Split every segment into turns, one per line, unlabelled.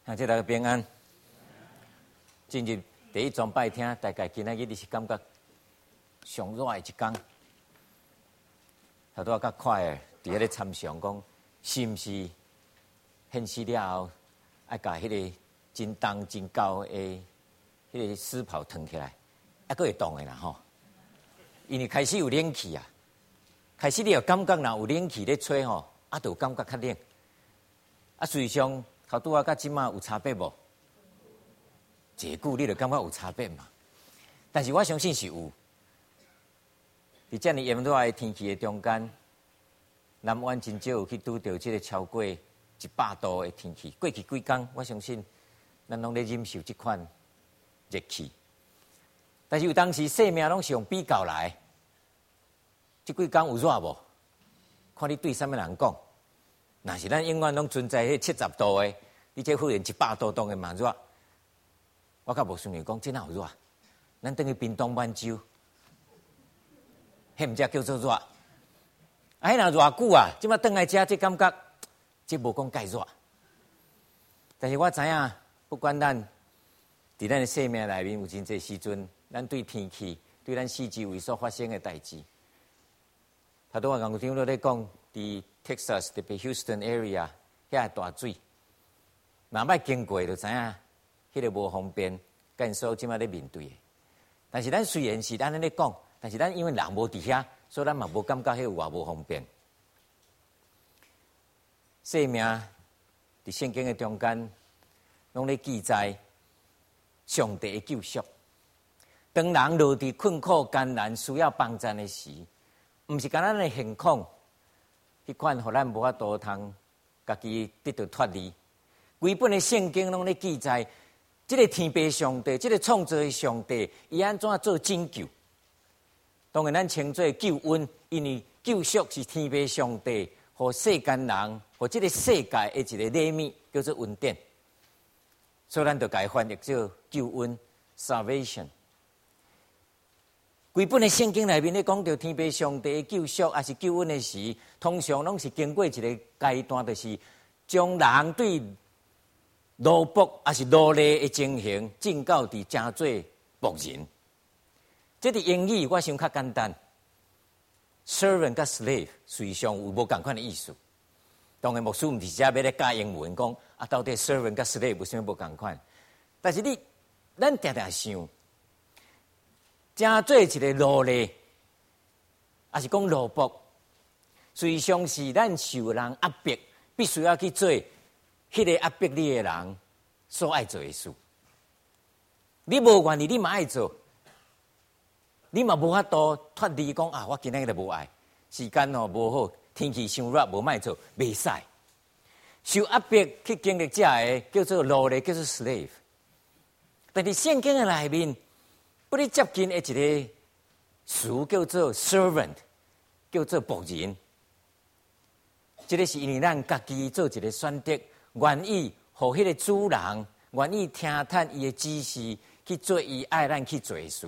大家平安。进入第一桩拜听，大概今仔日你是感觉上热的一天。头拄仔较快的，伫迄个参详讲，是毋是献死了后，爱甲迄个真重真高的迄个丝袍脱起来，还佫会动的啦吼。因为开始有冷气啊，开始你有感觉若有冷气咧吹吼，就有感觉较冷。事实上，头拄仔甲即马有差别无？一句你就感觉有差别嘛？但是我相信是有。伫遮尔炎热的天气的中间，南湾真少有去拄到即个超过100度的天气。过去几天，我相信咱拢咧忍受即款热气。但是有当时生命拢是用比较来，即几天有热无？看你对啥物人讲。若是咱永远拢存在迄70度的，你这忽然100度当然嘛热。我甲无顺利讲，真哪有热？咱等于冰冻满洲，迄毋才叫做热。迄若热久啊，即马倒来遮，即感觉，即无讲介热。但是我知影，不管咱伫咱的生命内面有真侪时阵，咱对天气、对咱四周围所发生的代志，头拄我刚有听到咧讲，伫 Texas 特别 Houston area 遐大水，若捌经过就知影。迄个无方便，干所即马咧面对的。但是咱虽然是咱安尼讲，但是咱因为人无伫遐，所以咱嘛无感觉迄有偌无方便。生命伫圣经的中间，拢咧记载上帝的救赎。当人落伫困苦艰难、需要帮助的时，毋是干咱的现况，迄款互咱无法度通家己得到脱离。规本的圣经拢咧记载。这个天父上帝，这个创造的上帝，伊安怎做拯救？当然，咱称作救恩，因为救赎是天父上帝和世间人和这个世界的一个礼物，叫做恩典。所以，咱就改翻译做救恩 （salvation）。规本的圣经内面咧讲到天父上帝的救赎，还是救恩的时，通常拢是经过一个阶段，就是将人对奴仆还是奴隶的情形，正到伫正做仆人。这伫英语我想较简单 ，servant 甲 slave 实际上有无共款的意思。当然，牧师毋是只要咧教英文讲到底 servant 甲 slave 有啥物无共款？但是咱常常想，正做一个奴隶，还是讲奴仆，实际上是咱受人压迫，必须要去做。迄个压迫你的人所爱做的事，你无愿意，你嘛爱做，你嘛无法度脱离讲我今日就无爱，时间无好，天气伤热，无卖做，袂使。受压迫去经历这个叫做奴隶，叫做 slave。但是圣经的内面，不哩接近的一个词叫做 servant， 叫做仆人。这个是因为咱家己做一个选择。愿意互迄个主人，愿意听探伊的指示，去做伊爱咱去做的事。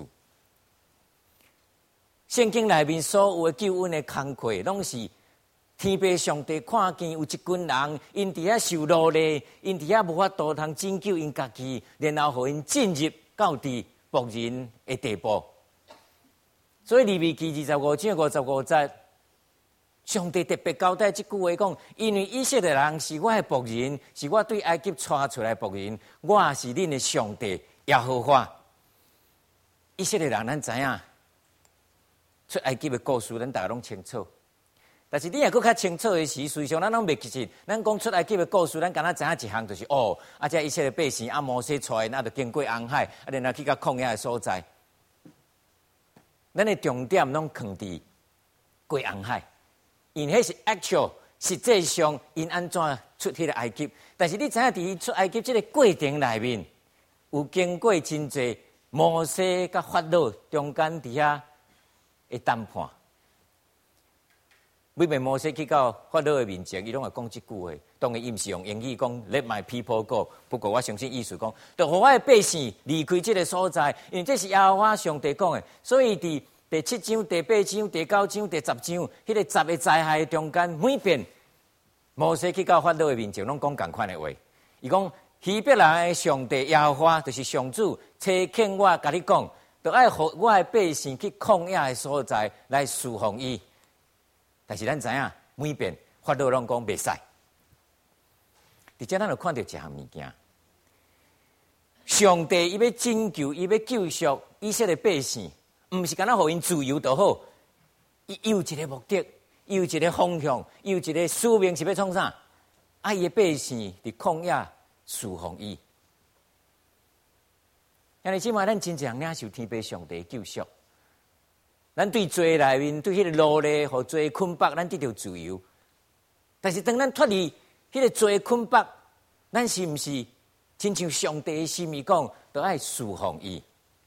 圣经内面所有的救恩的工课，拢是天父上帝看见有一群人，因伫遐受奴隶，因伫遐无法度通拯救因家己，然后互因进入到伫仆人的地步。所以利未记25章55节。上帝特别交代这句话讲，因为以色列人是我的仆人，是我对埃及带出来的仆人，我是恁的上帝耶和华。以色列人咱知影出埃及的故事，咱大家拢清楚。但是你若搁较清楚的时，实际上咱拢袂记起。咱讲出埃及的故事，咱敢若知影一项就是这以色列百姓摩西带因就经过红海，然后去到旷野的所在。咱的重点拢放伫过红海。因迄是 actual， 实际上因安怎出迄个埃及？但是你知影伫出埃及这个过程内面，有经过真侪摩西甲法老中间伫遐的谈判。每遍摩西去到法老的面前，伊拢会讲即句话。当然，伊毋是用英语讲 Let my people go， 不过我相信意思讲，就互我的百姓离开这个所在，因为这是耶和华上帝讲的，所以伫第7章、第8章、第9章、第10章，迄个10个灾害中间，每遍摩西去到法老的面前，拢讲同款的话。伊讲希伯来的上帝耶和华就是上主，差遣我甲你讲，就爱互我的百姓去旷野的所在来侍奉伊。但是咱知影，每遍法老拢讲袂使。伫遮咱就看到一项物件，上帝伊要拯救，伊要救赎以色列百姓，毋是干那互因自由就好，伊有一个目的，有一个方向，有一个使命是要创啥？爱伊的百姓伫旷野侍奉伊。因为即摆咱真正领受天父上帝的救赎，咱对罪内面对迄个奴隶和罪捆绑，咱得到自由。但是当咱脱离迄个罪捆绑，咱是毋是亲像上帝的心意讲，都爱侍奉伊？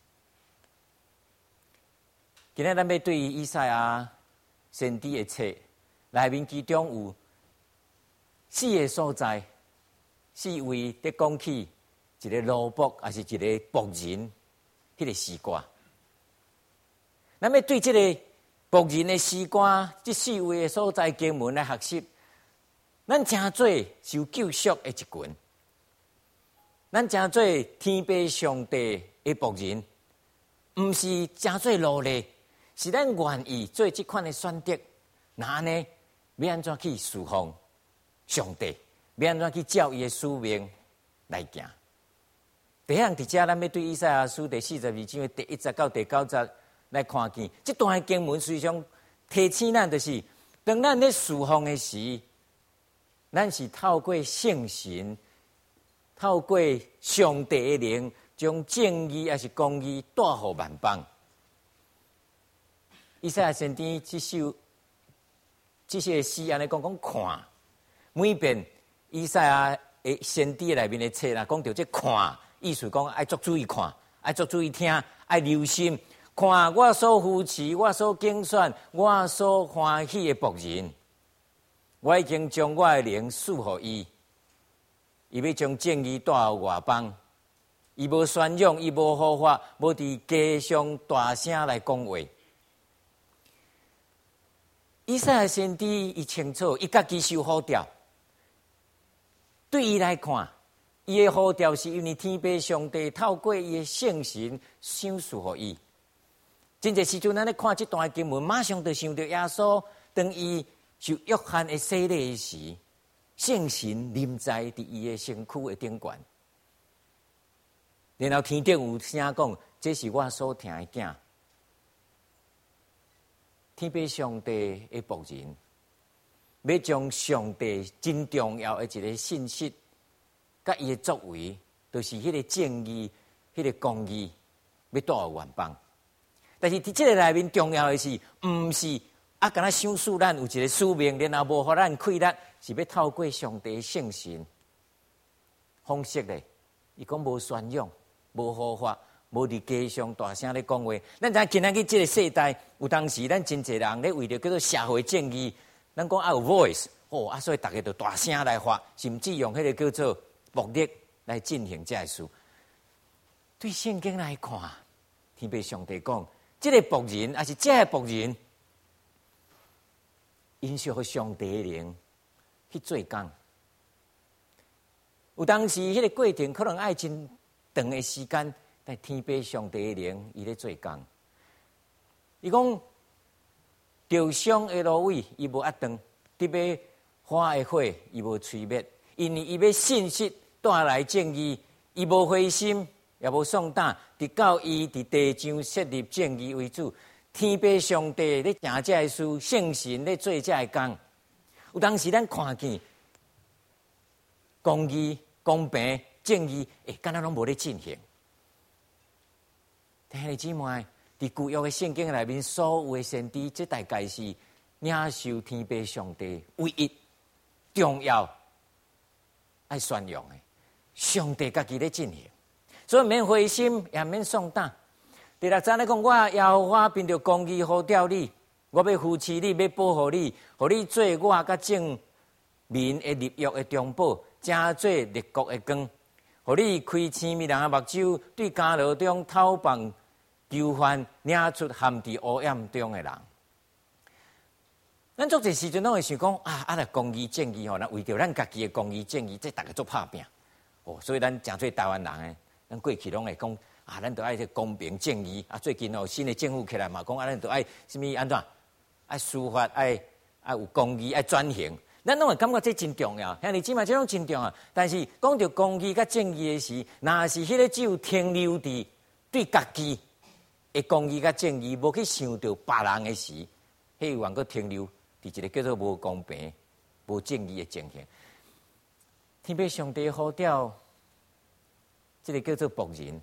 今日咱要对以赛亚先知的册内面，其中有4个所在，4位在讲起一个奴仆，还是一个仆人，迄个诗歌。咱要对这个仆人的诗歌，这4位的所在经文来学习。咱真做受救赎的一群，咱真做天父上帝的仆人，毋是真做奴隶，是咱愿意做这款的选择。那呢，要安怎去侍奉上帝？要安怎去照伊的使命来行？第一项伫遮，咱要对以赛亚书第42章的第1节到第9节来看见。这段经文实际上提醒咱，就是当咱咧侍奉的时，咱是透过圣神，透过上帝的灵，将正义还是公义带予万邦。以赛亚先知这些诗安尼讲看，每遍以赛亚的先知内面的册啦，讲到这看，意思讲爱足注意看，爱足注意听，爱留心看我所扶持、我所竞选、我所欢喜的仆人。我已经将我的灵赐予伊，伊要将正义带予外邦。伊无宣扬，伊无护法，无伫街上大声来讲话。以赛亚先知伊清楚，伊家己受呼召。对伊来看，伊的呼召是因为天父上帝透过伊的圣神赏赐予伊。真侪时阵，咱咧看这段经文，马上就想到耶稣当伊受约翰的洗礼时，圣神临在伫伊的身躯的顶悬，然后天顶有声讲：“这是我所听的囝。”天父上帝的仆人，要将上帝真重要的一个信息，甲伊的作为，就是迄个正义、迄个公义，要带予万邦。但是伫这个内面重要的是，毋是敢若想使咱有一个使命，然后无互咱气力，是要透过上帝的圣神方式咧。伊讲无宣扬，无护法，无伫街上大声咧讲话。咱知今仔日这个世代，有当时咱真侪人咧为着叫做社会正义，咱讲要有 voice， 所以大家就大声来发，甚至用迄个叫做暴力来进行这事。对圣经来看，天父上帝讲，这个仆人还是这个仆人，因需要上帝的灵去做工。有当时迄个过程可能爱真长的时间，但天父上帝的灵伊咧做工。伊讲，着伤的芦苇伊无压断，特别花的火伊无吹灭，因为伊要信息带来正义，伊无灰心也无丧胆，直到伊伫地上设立正义为主。天父上帝咧行这事，圣神咧做这工。有当时咱看见公义、公平、正义，敢若拢无咧进行。弟兄姊妹，伫旧约的圣经内面，所有的先知，这大概是领受天父上帝唯一重要爱宣扬的，上帝家己咧进行，所以免灰心，也免丧胆。第六章咧讲，我耶和华凭着公义呼召你，我要扶持你，要保护你，互你做我甲正民的立约的中保，正做列国的光，互你开青面人的目睭，对监牢中讨棒囚犯，领出陷伫黑暗中的人。咱做这时阵，拢会想讲来公义正义吼，那为着咱家己的公义正义，这大家做拍拼。 哦，所以咱诚做台湾人诶，咱过去拢会讲啊，咱都爱这公平正义啊。最近哦，新的政府起来嘛，讲啊，咱都爱什么安怎？爱司法，爱有公义，爱转型。咱拢会感觉这真重要，兄弟姊妹，这种真重要。但是讲到公义甲正义的时，若是迄个只有停留伫对家己的公义甲正义，无去想到别人的时，迄有人个停留伫一个叫做无公平、无正义的情形。天父上帝呼召，这个叫做仆人。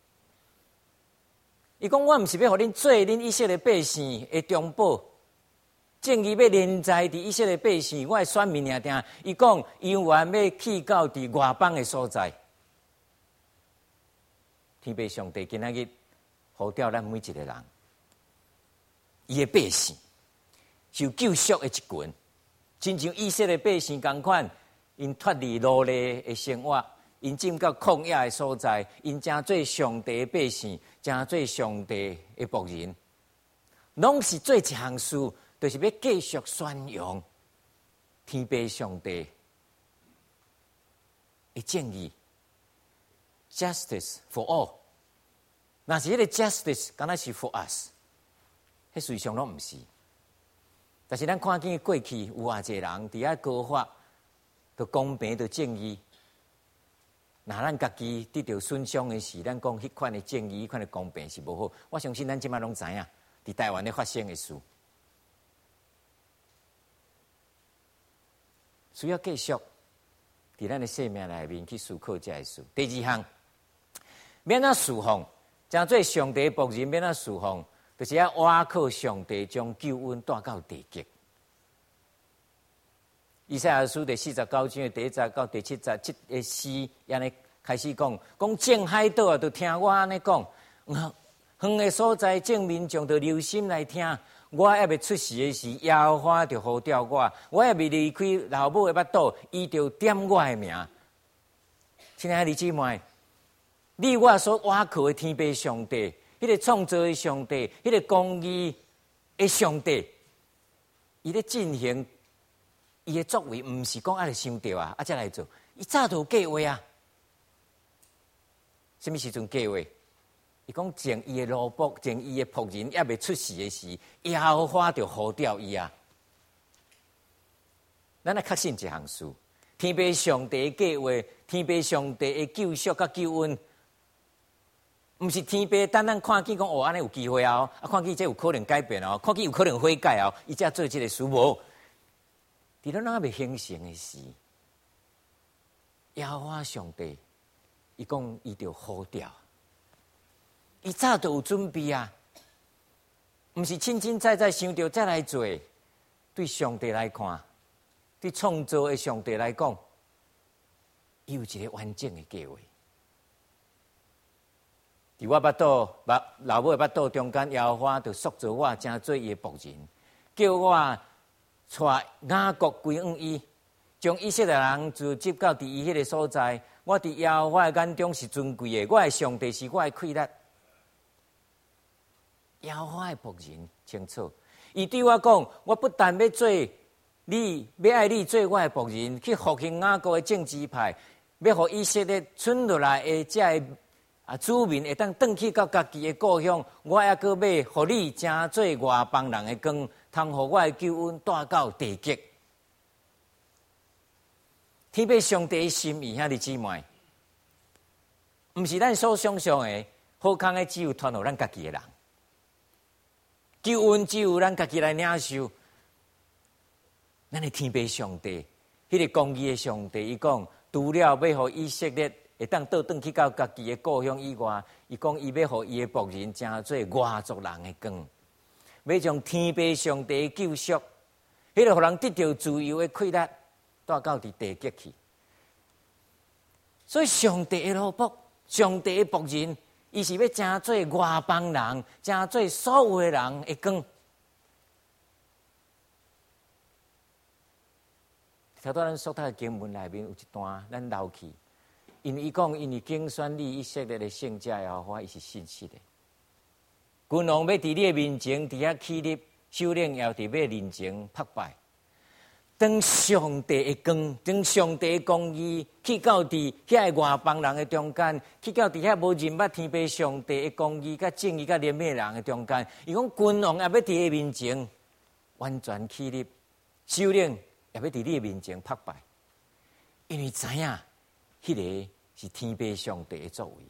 伊讲：我毋是要互恁做恁以色列百姓的中保，正义要连在伫以色列百姓，我的选民定定。伊讲：永远要去到伫外邦的所在。天父上帝今仔日呼召咱每一个人，伊的百姓受救赎的一群，亲像以色列百姓同款，因脱离奴隶的生活。因进到旷野的所在，因正做上帝的百姓，正做上帝的仆人，拢是做一项事，就是要继续宣扬天父上帝的正义 ，justice for all。那是迄个 justice， 敢若是 for us， 迄实际上拢毋是。但是咱看见过去有偌济人伫遐高发，就公平，就正义。那咱家己得到损伤的时，咱讲迄款的正义、迄款的公平是无好。我相信咱即摆拢知影，伫台湾咧发生的事，需要继续伫咱的生命内面去思考这个事。第二项，免怎侍奉，正做上帝仆人，免怎侍奉，就是要倚靠上帝将救恩带到地极。以赛亚书第49章的第1节到第7节，这个诗安尼开始讲正海岛啊，就听我安尼讲，远的所在正民众就留心来听。我还未出世的时，耶和华就呼召我；我还未离开老母的腹肚，伊就点我的名。亲爱的姊妹，你我所倚靠的天父上帝，迄个创造的上帝，迄个公义的上帝，伊咧进行。伊的作为，毋是讲爱来想到啊，才来做。伊早就有计划啊。什么时阵计划？伊讲前伊的奴仆，前伊的仆人，还未出世的时，耶和华就呼召伊啊。咱来确信一项事：天父上帝的计划，天父上帝的救赎甲救恩，毋是天父单单看见讲哦，安尼有机会啊，看见这有可能改变哦，看见有可能悔改哦，伊才做这个事无。伫咱还未形成的时，耶和华上帝，伊讲伊就呼召，伊早就有准备啊，毋是清清在在想到再来做。对上帝来看，对创造的上帝来讲，伊有一个完整的计划。伫我腹肚老母的腹肚中间，耶和华就塑造我，成做伊的仆人，叫我。带雅各归向伊，将以色列人就接到伫伊迄个所在。我伫耶和华的眼中是尊贵的，我的上帝是我的傀儡。耶和华的仆人清楚，伊对我讲：我不但要做你，要爱你做我的仆人，去复兴雅各的政治派，要互以色列存落来的这个子民会当转去到家己的故乡。我还阁要互你成做外邦人的光。通互我的救恩带到地极，天父上帝的心意，兄弟姊妹，毋是咱所想象的，好康的只有传互咱家己的人，救恩只有咱家己来领受。咱的天父上帝，迄个公义的上帝，伊讲除了要互以色列会当倒转去到家己的故乡以外，伊讲伊要互伊的仆人成做外族人的光。要将天父上帝的救赎，迄个互人得到自由的傀儡，带到伫地极去。所以上帝的奴仆，上帝的仆人，伊是要成做外邦人，成做所有的人的光。头拄咱所读的经文内面有一段，咱留去，因为伊讲，因为竞选你以色列的圣者耶和华，伊是信实的。君王要伫你的面前，伫遐起立，首领要伫你面前拍败。 当上帝的光，当上帝的公义去到伫遐外邦人的中间，去到伫遐无认捌天父上帝的公义、甲正义、甲怜悯人的中间，伊讲君王也要伫伊面前完全起立，首领也要伫你的面前拍败，因为知影迄个是天父上帝的作为。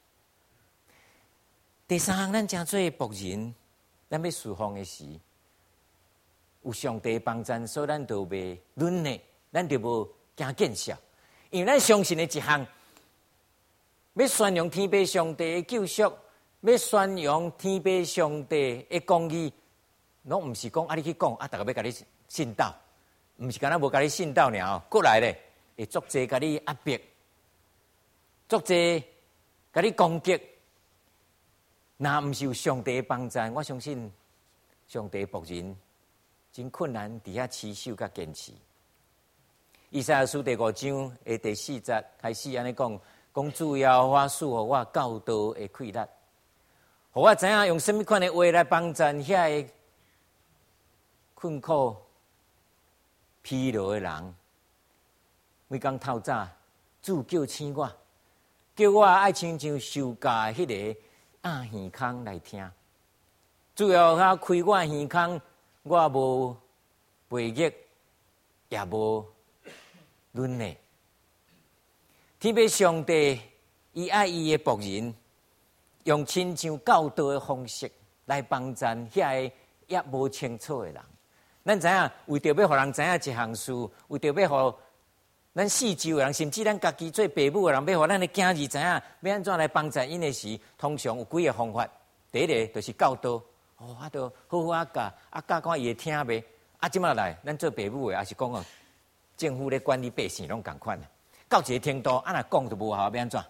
第三项，咱诚做仆人，咱要侍奉的时，有上帝帮助，所以咱就袂软弱，咱就无惊见笑。因为咱相信的一项，要宣扬天父上帝的救赎，要宣扬天父上帝的公义，拢毋是讲你去讲，大家要甲你信道，毋是干那无甲你信道尔，过来咧，会作者甲你压迫，作者甲你攻击。若毋是有上帝的帮助，我相信上帝的仆人真困难，伫遐持守甲坚持。以赛亚书第5章的第4节开始安尼讲，讲主耶和华赐予我教导的气力，互我知影用什么款的话来帮助遐个困苦、疲劳的人。每工透早，主叫醒我，叫我爱亲像受教的迄个按耳孔来听。主要他开我耳孔，我无背逆，也无软弱。天父上帝，伊爱伊的仆人，用亲像教导的方式来帮助遐个也无清楚的人。咱知影，为着要互人知影一项事，为着要互咱四周的人，甚至咱家己做父母的人，要互咱的囝儿知影要安怎来帮助因的时，通常有几个方法。第一个就是教导，就好好教，教看伊会听袂？即马来，咱做父母的，也是讲哦，政府咧管理百姓拢共款啊。到一个程度，若讲就无效，要安怎？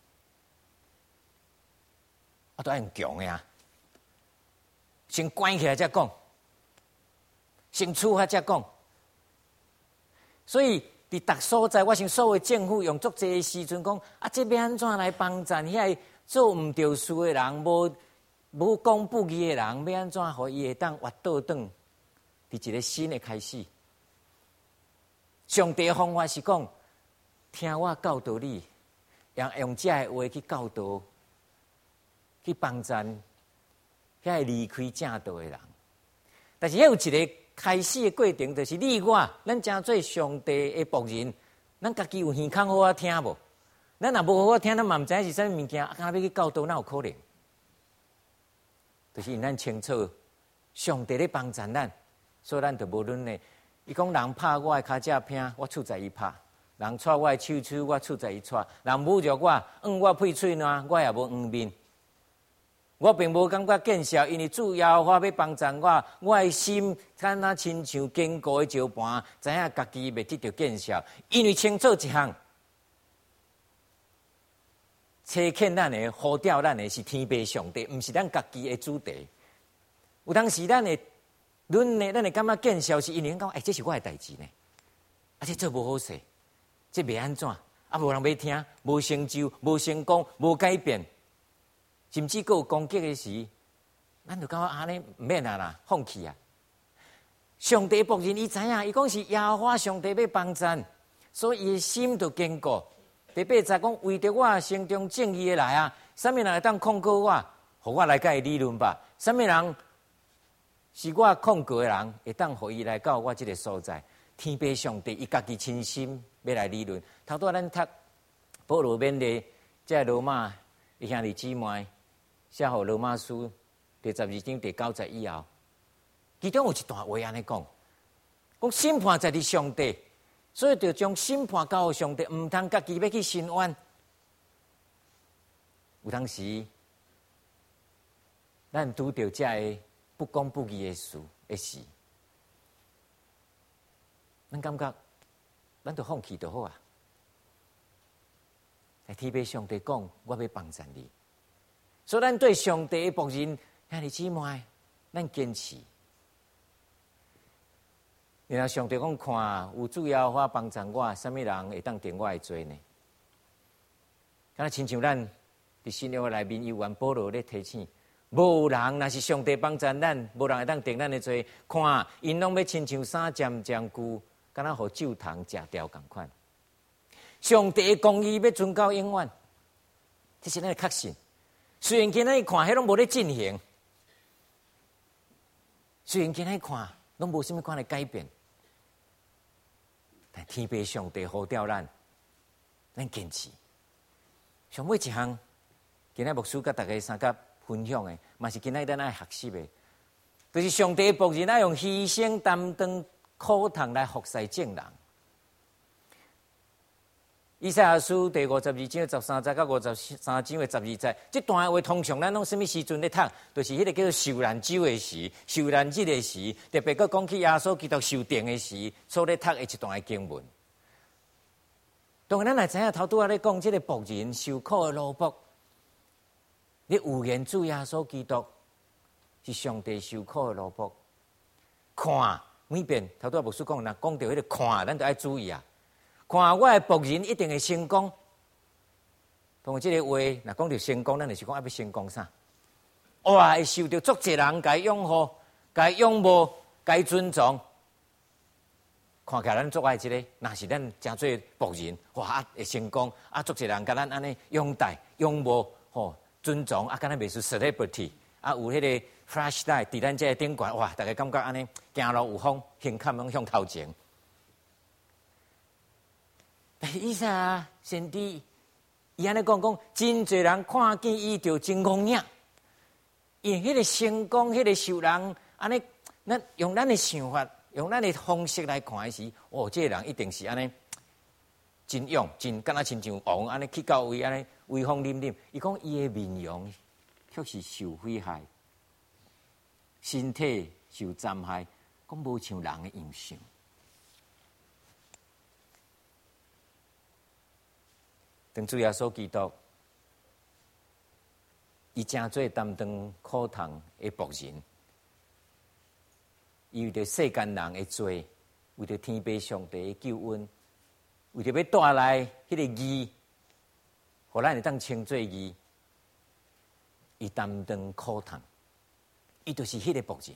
都爱用强的啊，先关起来再讲，先处罚再讲。所以伫逐所在，我想所有政府用足济的时阵讲，这要安怎来帮助遐做毋对事的人，无讲不义的人，要安怎互伊会当活倒转？伫一个新的开始。上帝的方法是讲，听我教导你，用这的话去教导，去帮助遐离开正道的人。但是还有一个开始的过程，就是你我，咱诚做上帝的仆人，咱家己有耳孔好好听无？咱若无好好听，咱嘛毋知影是啥物物件，要去教导，哪有可能？就是因咱清楚上帝咧帮助咱，所以咱就无论呢。伊讲人拍我的骹脚偏，我处在伊拍；人踹我的手，我处在伊踹；人侮辱我，我屁喙烂，我也无面。我并无感觉见笑，因为主耶和华要帮助我，我的心敢若亲像坚固的石盘，知影家己袂得到见笑，因为清楚一项，切欠咱的、呼召咱的是天父上帝，毋是咱家己的主题。有当时咱的阮呢，咱会感觉见笑，是因为讲，这是我的代志呢，这做无好势，这袂安怎，无人要听，无成就，无成功，无改变。甚至佫有攻击的时，咱就感觉安尼毋免啦，放弃啊！上帝仆人伊知影，伊讲是耶和华上帝要帮助，所以伊的心就坚固。第8节讲，为着我心中正义的来啊，啥物人会当控告我？互我来甲伊理论吧。啥物人是我控告的人，会当互伊来到我这个所在。天父上帝伊家己亲心要来理论。头拄咱读保罗勉励这罗马的兄弟姊妹。写予罗马书第12章第9节以后，其中有一段话安尼讲：审判在伫上帝，所以就将审判交予上帝，毋通家己要去申冤。有当时，咱拄到这个不公不义的事的时，咱感觉咱就放弃就好啊。但天父上帝讲，我要帮助你。所以，咱对上帝的仆人，兄弟姊妹，咱坚持。然后上帝讲，看有主耶和华帮助我，什么人会当定我的罪呢？敢若亲像咱伫新约内面，犹原保罗咧提醒，无人若是上帝帮助咱，无人会当定咱的罪。看，因拢要亲像衫渐渐旧， 敢若互酒糖食掉共款。上帝的公义要存到永远，这是咱的确信。虽然今仔看迄拢无咧进行，虽然今仔看拢无啥物款的改变，但天父上帝呼召咱坚持。上尾一项，今仔牧师甲大家三甲分享的，嘛是今仔咱爱学习的，就是上帝的仆人爱用牺牲担当苦痛来服侍众人。以赛亚书第52章13节到53章的12节，这段话通常咱拢什么时阵咧读？就是迄个叫做受难周的时、受难日的时，特别佮讲起耶稣基督受定的时，所咧读的一段的经文。当然，咱也知影头拄仔咧讲，这个仆人受苦的奴仆，你有言主耶稣基督是上帝受苦的奴仆。看每遍头拄仔牧师讲，若讲到迄个看，咱就要注意啊。看我的仆人一定会成功。通过这个话，若讲到成功，咱就是讲要成功啥？哇，会受到足侪人该拥护、该拥护、该尊重。看起来咱做爱这个，若是咱真做仆人，哇，会成功啊！足侪人甲咱安尼拥戴、拥护、尊重啊，敢若袂是 celebrity 啊，有迄个 flashlight 伫咱这个顶悬，哇，大家感觉安尼行路有风，胸坎拢向头前。但是以赛亚先知伊安尼讲，真侪人看见伊就真戆硬，因迄个成功、迄个受人安尼，咱用咱的想法、用咱的方式来看的时，这个人一定是安尼真勇、真敢若亲像王安尼去到位安尼威风凛凛。伊讲伊的面容却是受毁害，身体受残害，讲无像人的样相。当主耶稣基督，伊正做担当苦痛的仆人，伊为着世间人的罪，为着天父上帝的救恩，为着要带来迄个义，互咱会当称作义，伊担当苦痛，伊就是迄个仆人。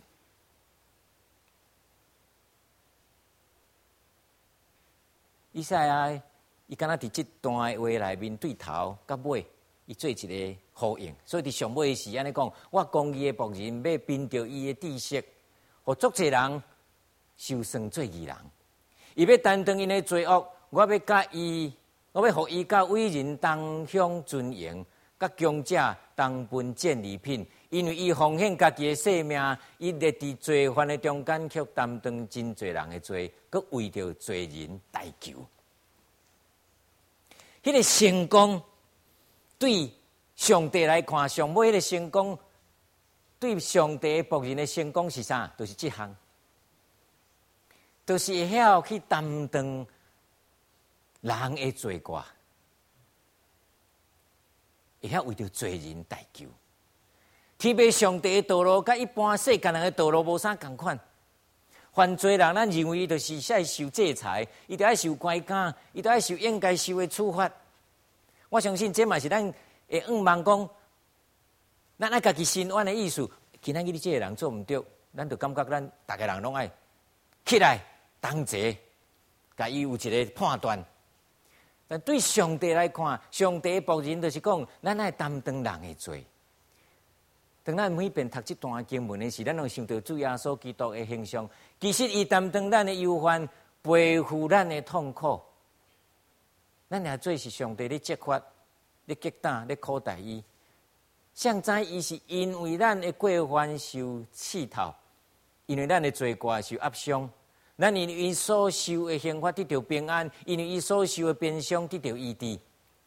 以赛亚伊敢若伫即段话内面对头到尾，伊做一个呼应。所以伫上尾时安尼讲，我公义的仆人要凭着伊的知识，互足侪人受算做义人。伊要担当因的罪恶，我要互伊甲伟人同享尊荣，甲强者同分战利品。因为伊奉献家己的性命，伊立伫罪犯的中间，却担当真侪人的罪，佮为着罪人代求。迄个成功对上帝来看，上尾迄个成功对上帝的仆人的成功是啥？就是这项，就是会晓去担当人的罪过，会晓为着罪人代求。天父上帝的道路，甲一般世间人的道路无啥共款。犯罪人，咱认为伊就是爱受制裁，伊就爱受关监，伊就爱受应该受的处罚。我相信这嘛是咱会望讲，咱爱家己心安的意思。今仔日你这个人做唔对，咱就感觉咱大家人拢爱起来同齐，甲伊有一个判断。但对上帝来看，上帝的仆人就是讲，咱爱担当人的罪。当咱每遍读这段经文的时，咱拢想到主耶稣基督的形象。其实伊担当咱的忧患，背负咱的痛苦。咱也做是上帝咧责罚、咧击打、咧苦待伊。上知伊是因为咱的过犯受刺透，因为咱的罪过受压伤，咱因为伊所受的刑罚得到平安，因为伊所受的鞭伤得到医治。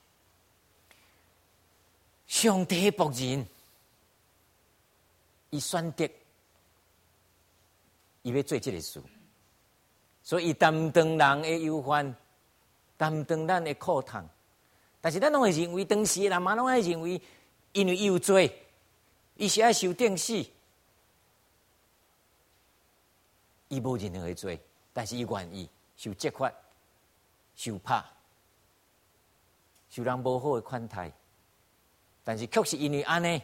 上帝的仆人。伊选择，伊要做这个事，所以伊担当人的忧患，担当咱的苦痛。但是咱拢会认为，当时的人嘛拢会认为，因为伊有罪，伊是爱受定死，伊无任何的罪，但是伊愿意受责罚、受拍、受人无好的款待。但是确实因为安尼。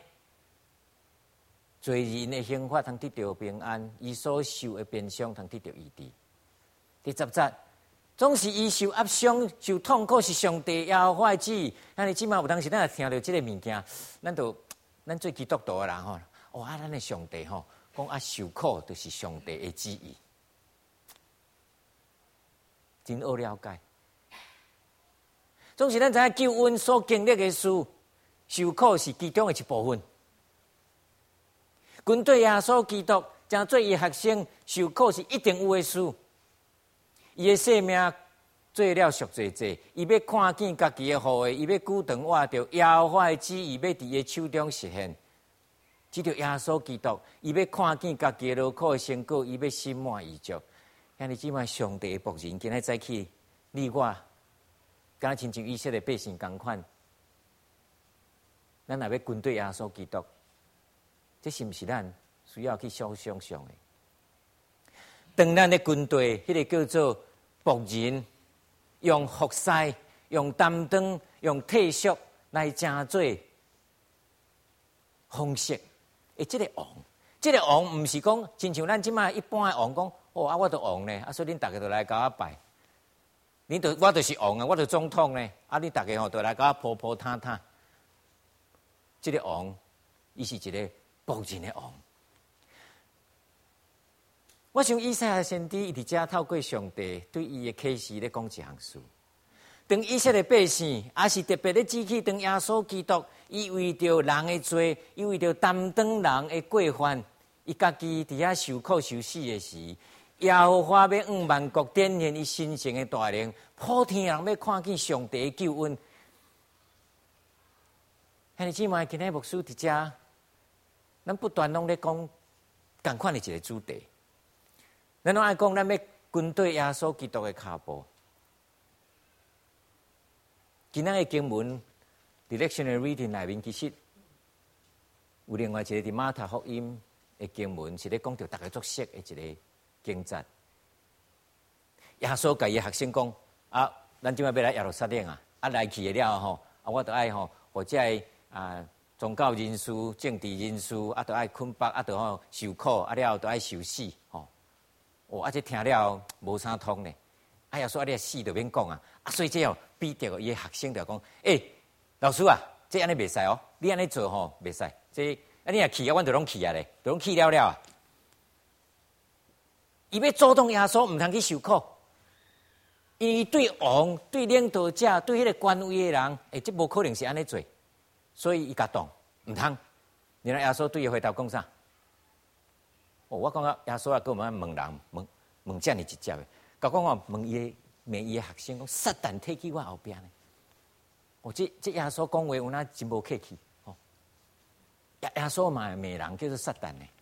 罪人的刑罚通得到平安，伊所受的鞭伤通得到医治。 第十节，总是伊受压伤、受痛苦，是上帝耶和华的旨意。咱你即马有当时咱也听到即个物件，咱做基督徒的人吼，咱的上帝吼，讲受苦就是上帝的旨意，真好了解。总是咱知影救恩所经历的事，受苦是其中的一部分。军队耶稣基督正做伊学生，受苦是一定有的事。伊的性命做了赎罪祭，伊要看见家己的后裔，伊要举长握着耶和华的旨意，要伫伊手中实现。只着耶稣基督，伊要看见家己的劳苦的成果，伊要心满意足。兄弟姊妹，上帝的仆人，今日早起，你我，敢亲像以色列百姓同款，咱若要军队耶稣基督，这是毋是咱需要去想象的？当咱的军队，迄个叫做仆人，用服侍、用担当、用体恤来成做方式。即个王，毋是讲，亲像咱即摆一般的王讲，我就王呢，所以恁大家都来甲我拜，我就是王啊，我就总统呢，恁大家都来甲我抱抱探探。即个王，伊是一个仆人的王。我想以赛亚先知伊伫遮透过上帝对伊的启示咧讲一项事。当以色列百姓，也是特别咧指起当耶稣基督，伊为着人的罪，伊为着担当人的过犯，伊家己伫遐受苦受死的时，耶和华要向万国展现伊神圣的大能，普天人要看见上帝的救恩。兄弟姊妹，今日牧师伫遮，咱不断拢咧讲同款的一个主题。咱拢爱讲，咱要军队耶稣基督的脚步。今仔的经文 ，Lectionary Reading 内面其实有另外一个伫马太福音的经文，是咧讲到大家作识的一个经节。耶稣甲伊学生讲：咱即摆要来耶路撒冷来去了吼，我着爱吼，或者宗教人士、政治人士，着爱困迫，着受苦，了着爱受死吼。这听了无啥通呢。耶稣你死就免讲所以这彼得伊学生就讲：老师这安尼袂使哦，你安尼做吼袂使。这你若去阮就拢去咧，就拢去了。伊要主动耶稣，毋通去受苦，因为对王、对领导者、对迄个官位的人，这无可能是安尼做，所以伊甲动毋通。然后耶稣对伊回答讲啥？我感觉耶稣跟我们问人问这么直接的，甲讲问伊的学生讲，撒旦退去我后边呢？这耶稣讲话有哪真无客气？耶稣嘛会骂人叫做撒旦呢？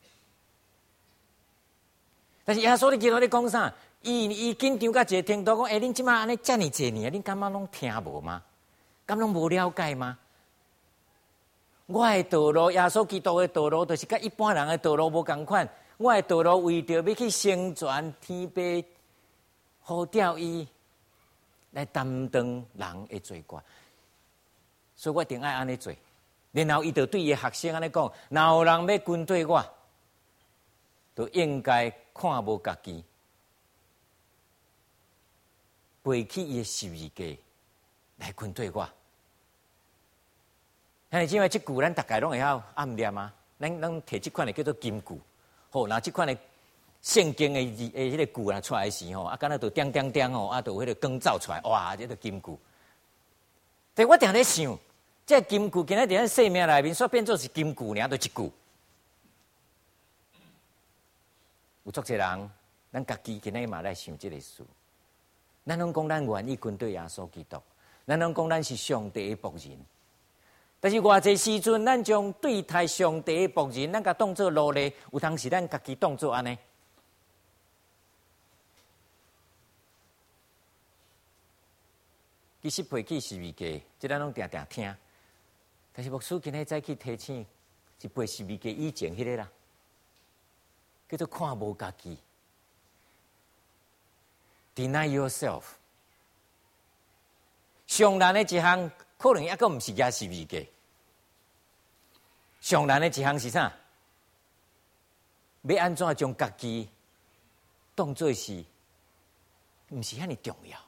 但是耶稣你记得你讲啥？伊紧张到一个程度，讲恁即马安尼这么济年，恁感觉拢听无吗？敢拢无了解吗？我的道路，耶稣基督的道路，就是甲一般人的道路无共款。我的道路为着要去成全天父呼召伊来担当人的罪过，所以我一定爱安尼做。然后伊就对伊的学生安尼讲：，若有人要跟对我，就应该看无家己，背起伊的十字架来跟对我。像即摆即句，咱大概拢会晓暗念咱摕即款的叫做金句。好，那即款的圣经的迄个句出来时敢若就叮叮叮就迄个光照出来，哇，这个金句。但我定咧想，这金句今仔伫咱生命内面所变做是金句就一句。有足侪人，咱家己今仔嘛来想这个事。咱拢讲咱愿意跟对耶稣基督，咱拢讲咱是上帝的仆人。但是偌济时阵，咱将对待上帝的仆人，咱甲当作奴隶，有当时咱家己当作安尼。其实背起十字架，这咱拢定定听。但是牧师今日再去提醒，是背十字架以前迄个啦，叫做看无家己 ，deny yourself。上难的一项，可能抑个毋是举十字架。上难的一项是啥？要安怎将家己当作是毋是遐尼重要。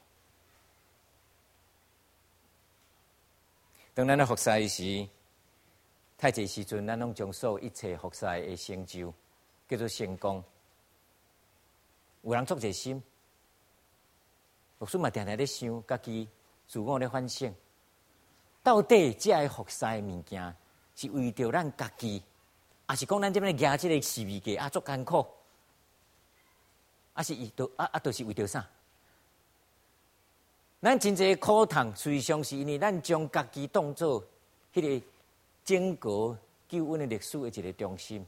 当咱咧服侍时，太济时阵，咱拢将所有一切服侍的成就叫做成功。有人作者心，牧师嘛定定咧想，家己自我咧反省，到底这个服侍的物件是为着咱家己，还是讲咱这边举这个事业家足艰苦，是就是为着啥？咱真侪苦痛，随上是因为咱将家己当作迄个整个救恩的历史的一个中心。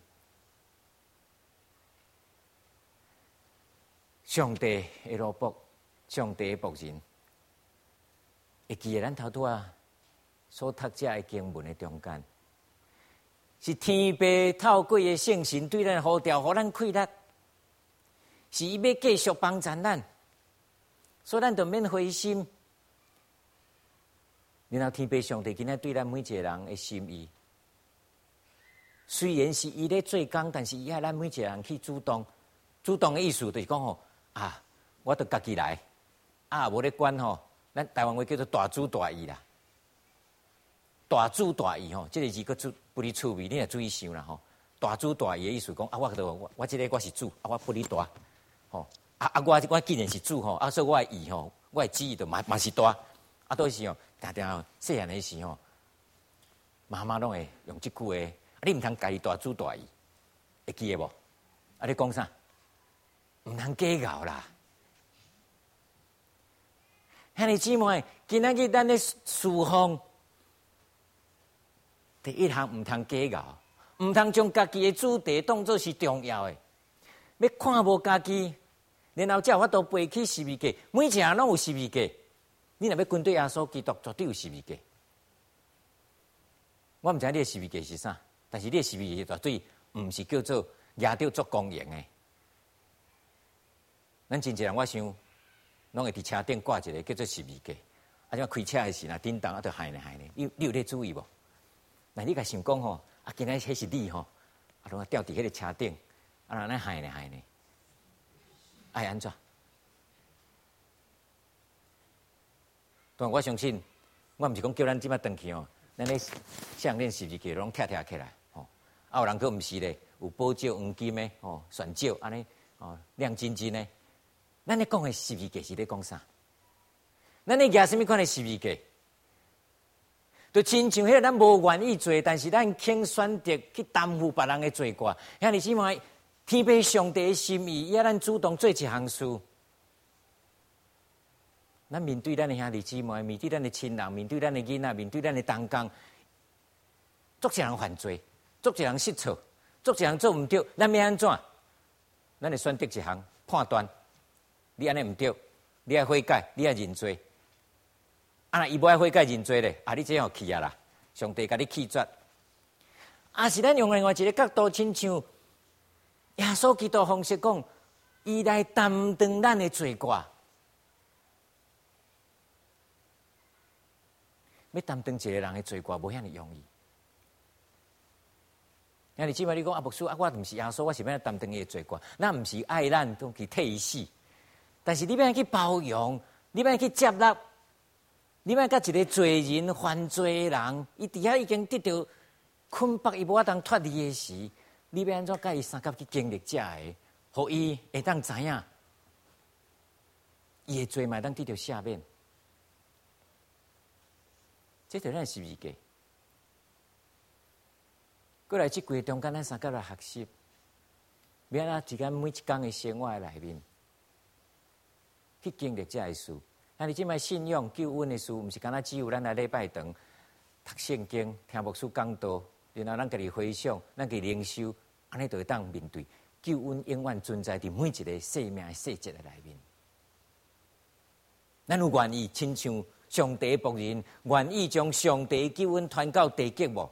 上帝的罗卜，上帝的仆人，会记得咱头拄啊所读这的经文的中间，是天父透过的圣神对咱呼召，互咱快乐，是伊要继续帮助咱。所以咱就免灰心，然后天父上帝今仔对咱每一个人的心意，虽然是伊咧做工，但是伊爱咱每一个人去主动。主动的意思就是讲吼我着家己来无咧管吼，咱台湾话叫做大主大意啦。大主大意吼，这个字佫不离趣味，你若注意想啦吼。大主大意的意思讲我这个我是主我不离大吼。我既然是主吼，所以我的意吼，我的旨意就嘛是大。倒是吼，定细汉的时吼，妈妈拢会用即句话，你毋通家己大主大意，会记得无？你讲啥？毋通计较啦。兄弟姊妹，今仔日咱咧侍奉，第一项毋通计较，毋通将家己的主题当作是重要的，要看无家己。然后才有法度背起十字架，每一个人拢有十字架。你若要跟对耶稣基督，绝对有十字架。我毋知你的十字架是啥，但是你的十字架绝对毋是叫做压着做公营的。咱真侪人，我想，拢会伫车顶挂一个叫做十字架。像开车的时阵，叮当就害呢。你有咧注意无？那你甲想讲吼，今仔迄是你吼，拢吊伫迄个车顶，咱害呢。爱安怎？但我相信，我毋是讲叫咱即摆回去哦，咱咧像练十字架拢拆起来吼。有人佫毋是咧，有宝石、黄金的吼，选石安尼亮晶晶的。咱咧讲的十字架是咧讲啥？咱咧举什么款的十字架？就亲像迄个咱无愿意做，但是咱肯选择去担负别人的罪过。兄弟姊妹。天父上帝的心意，要咱主动做一项事。咱面对咱的兄弟姊妹，面对咱的亲人，面对咱的囡仔，面对咱的同工，足一人犯罪，足一人失错，足一人做毋对，咱要安怎？咱会选择一项判断，你安尼毋对，你爱悔改，你爱认罪。若伊无爱悔改认罪咧，你这样去啦，上帝甲你弃绝。是咱用另外一个角度，亲像。耶稣基督方式讲，伊来担当咱的罪过，要担当一个人的罪过，无遐尼容易。兄弟姊妹，你讲牧师我毋是耶稣，我是要来担当伊的罪过，那毋是爱咱都去替伊死，但是你要去包容，你要去接纳，你要甲一个罪人、犯罪的人，伊伫遐已经得到捆绑，伊无法当脱离的时。你要安怎甲伊三角去经历这个，互伊会当知影，伊的罪嘛当得到赦免。这就是咱十字架。过来即几中间，咱三角来学习，要安怎每一天的生活内面去经历这个事。你即摆信仰救恩的事，毋是干那只有咱来礼拜堂读圣经、听牧师讲道，然后咱家己回想，咱家己灵修。安尼就会当面对救恩，永远存在伫每一个生命的细节的内面。咱有愿意亲像上帝的仆人，愿意将上帝的救恩传到地极无？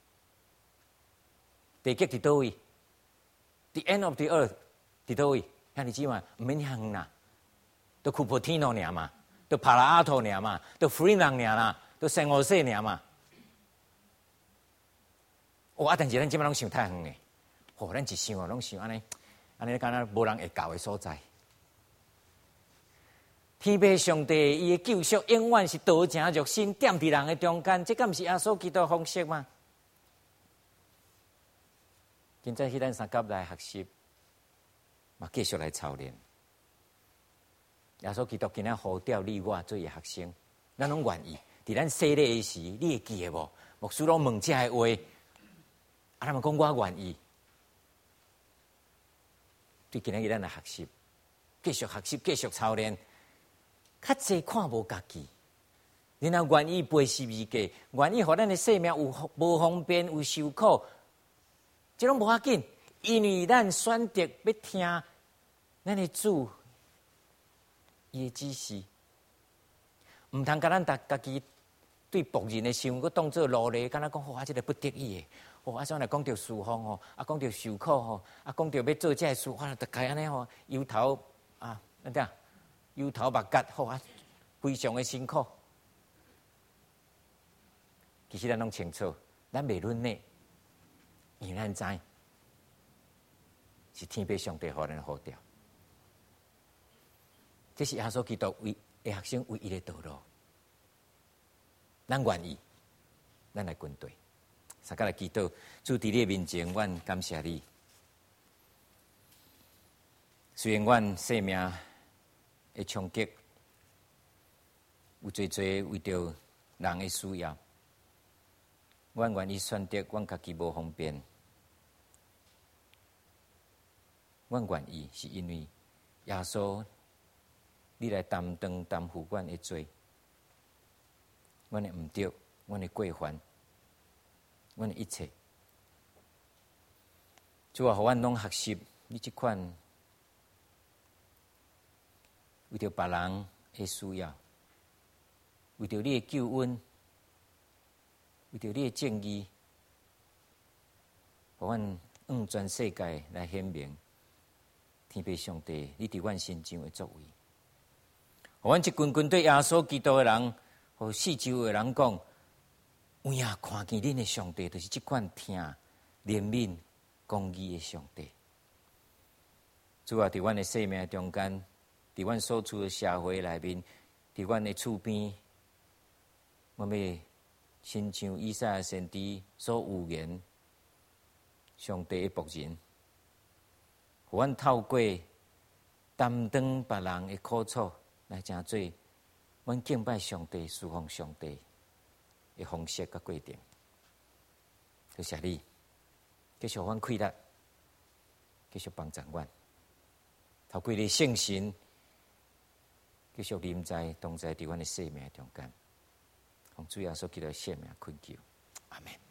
地极伫倒位 ？The end of the earth 伫倒位？兄弟姊妹，毋免遐远啦，都库珀提诺尔嘛，都帕拉阿托尔嘛，都弗里朗尔啦，都圣荷西尔嘛。但是咱即摆拢想太远诶。咱一想拢想安尼敢若无人会到的所在。 天父上帝伊的救赎永远是道成肉身，踮伫人的中间，这敢毋是耶稣基督方式吗？现在去咱三甲来学习，嘛继续来操练。耶稣基督今仔呼召你我做伊学生，咱拢愿意。伫咱洗礼的时，你会记得无？牧师拢问这个话，他们讲我愿意。对今仔日咱来学习，继续学习，继续操练。较济看无家己，然后愿意背十字架，愿意互咱的生命有无方便，有受苦，这拢无要紧，因为咱选择要听咱的主伊的指示，毋通甲咱家己对仆人的想，佮当作奴隶，敢若讲啊，这个不得已的，啊，怎来讲到侍奉吼，啊，讲到受苦吼，啊，讲到要做这事，我就该安尼吼，忧头啊，那点。忧头目结，好啊，非常的辛苦。其实咱拢清楚，咱袂论内，因咱知是天父上帝互咱呼召，这是耶稣基督为学生唯一的道路。咱愿意，咱来跟对。三甲来祈祷，主伫你面前，阮感谢你。虽然阮生命的冲击，有最最为着人的需要，阮愿意选择阮家己无方便，阮愿意是因为耶稣，你来担负阮的罪，阮的毋对，阮的过犯，阮的一切，主啊，互阮拢学习你即款。为着别人的需要，为着你的救恩，为着你的正义，互阮全世界来显明天父上帝你伫阮心中的作为。互阮一群群对耶稣基督的人，互四周的人讲，有影看见恁的上帝，就是即款听怜悯公义的上帝。主啊，伫阮的生命中间。伫阮所处的社会内面，伫阮的厝边，阮要亲像以赛亚先知所预言，上帝的仆人，互阮透过担当别人的苦楚，来成做阮敬拜上帝、侍奉上帝的方式甲规定。多谢你，继续阮开力，继续帮助阮，透过你圣神。继续临在同在伫阮的生命中间，奉主耶稣基督的圣名恳求，阿门。